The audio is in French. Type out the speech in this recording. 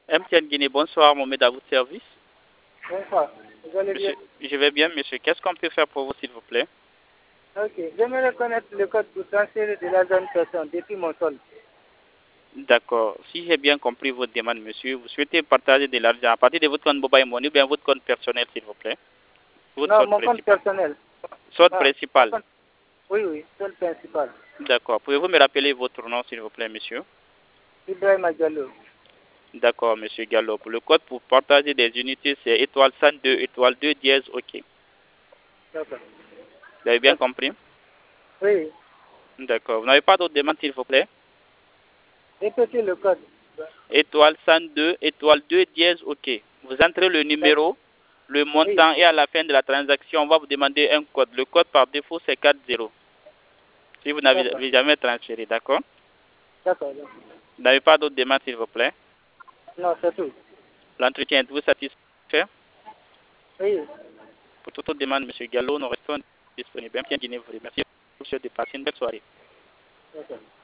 MTN Guinée, bonsoir, Mohamed à votre service. Bonsoir. Vous allez bien? Monsieur, je vais bien, monsieur. Qu'est-ce qu'on peut faire pour vous, s'il vous plaît? Ok. J'aimerais connaître le code pour transférer de l'argent à une personne depuis mon solde. D'accord. Si j'ai bien compris votre demande, monsieur, vous souhaitez partager de l'argent à partir de votre compte Mobile Money ou bien votre compte personnel, s'il vous plaît? Votre Non, solde mon compte principal. personnel. Solde Ah, principal. oui, oui, solde principal. D'accord. Pouvez-vous me rappeler votre nom, s'il vous plaît, monsieur? Ibrahim Diallo. D'accord, monsieur Gallo. Le code pour partager des unités, c'est étoile 102, étoile 2 dièse, OK. D'accord. Vous avez bien compris? Oui. D'accord. Vous n'avez pas d'autres demandes, s'il vous plaît? Répétez le code. Étoile 102, étoile 2 dièse, OK. Vous entrez le numéro, le montant et à la fin de la transaction, on va vous demander un code. Le code par défaut, c'est 40. Si vous n'avez jamais transféré, d'accord? D'accord. Vous n'avez pas d'autres demandes, s'il vous plaît? Non, c'est tout. L'entretien, êtes-vous satisfait? Oui. Pour toute autre demande, monsieur Gallo, nous restons disponibles. Bien, vous remercie de passer une belle soirée. D'accord.